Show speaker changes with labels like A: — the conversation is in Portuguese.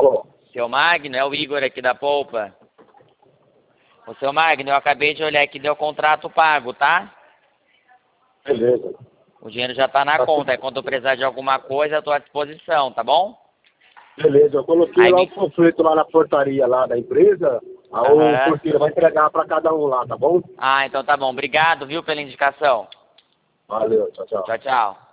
A: Alô?
B: Seu Magno, é o Igor aqui da Polpa. O seu Magno, eu acabei de olhar aqui, deu contrato pago, tá?
A: Beleza.
B: O dinheiro já tá na conta. Aí quando eu precisar de alguma coisa, eu tô à disposição, tá bom?
A: Beleza, eu coloquei
B: Aí
A: lá
B: me...
A: o panfleto lá na portaria lá da empresa. Aí o
B: Aham.
A: porteiro vai entregar pra cada um lá, tá bom?
B: Ah, então tá bom. Obrigado, viu, pela indicação.
A: Valeu, tchau, tchau.
B: Tchau, tchau.